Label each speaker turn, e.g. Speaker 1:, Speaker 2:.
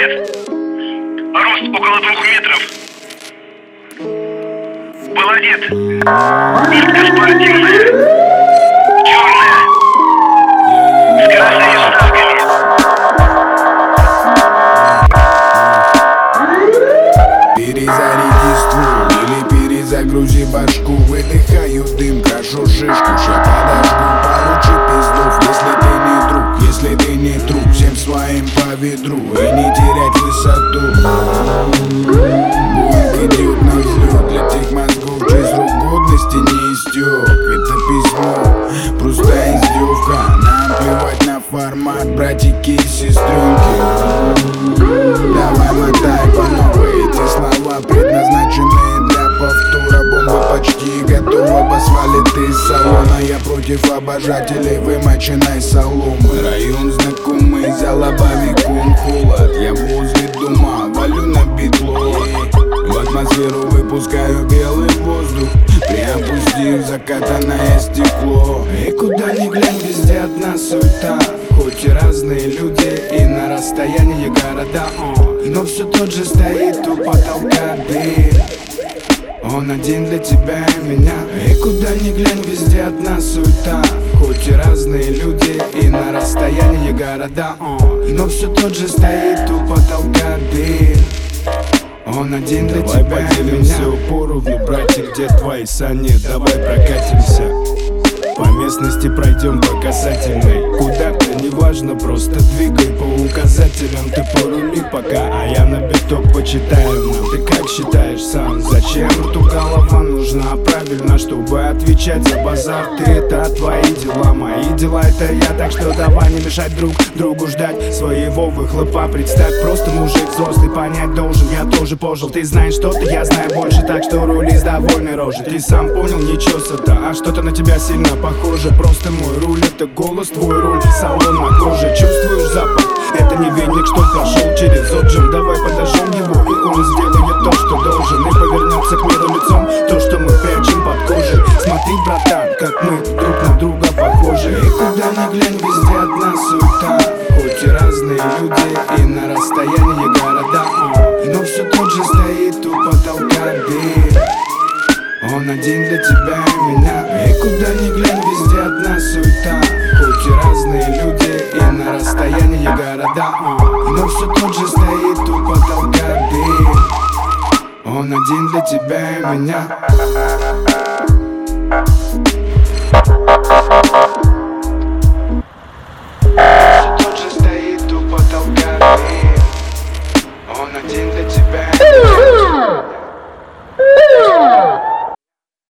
Speaker 1: лет. Рост около 2 метров. Был одет. Куртка спортивная. Черная. С красными вставками.
Speaker 2: Перезаряди ствол или перезагрузи башку. Выдыхаю дым, крашу шишку. Ща подожду, получи пиздов. Если ты не друг, всем своим по ведру. И не терять высоту. Боинг идет на взлет. Для тех мозгов, чей срок годности не истек. Это письмо, просто издевка. Нам плевать на формат, братики и сестренки. Давай мотай по новой. Эти слова предназначены для повтора. Бомба почти готова, посвалит из салона. Я против обожателей вымоченной соломы. Район знакомый, за лобовиком холод. Я возле дома, валю на битло. В атмосферу выпускаю белый воздух, приопустив закатанное стекло. И куда ни глянь, везде одна суета. Хоть и разные люди, и на расстоянии города, но все тот же стоит у потолка дым. Он один для тебя и меня. И куда ни глянь, везде одна суета. Хоть и разные люди, и на расстоянии города, но все тот же стоит у потолка дым. Он один для тебя и меня. Давай поделимся поровну, братик, где твои сани? Давай прокатимся по местности, пройдем по касательной. Куда-то, неважно, просто двигай по указателям. Ты порули пока, а я на биток почитаю нам. Ты как считаешь сам, зачем эту голова нужна? Правильно, чтобы отвечать за базар. Ты это твои дела, мои дела это я. Так что давай не мешать друг другу ждать своего выхлопа. Представь, просто мужик взрослый, понять должен. Я тоже пожил, ты знаешь что-то, я знаю больше. Так что рули с довольной рожей. Ты сам понял, ничего сата, а что-то на тебя сильно похоже. Просто мой руль, это голос, твой руль, салон на коже. Чувствуешь запах? Это не веник, что прошел через отжим. Давай подожжем его, и он сделает то, что должен. И повернется к миру лицом то, что мы прячем под кожей. Смотри, братан, как мы друг на друга похожи. И куда ни глянь, везде одна суета. Хоть и разные люди, и на расстоянии города, но все тот же стоит у потолка дым. Он один для тебя и меня. И куда ни глянь, везде одна суета. Хоть и разные люди, и на расстоянии города, но все тот же стоит у потолка дым. Он один для тебя и меня.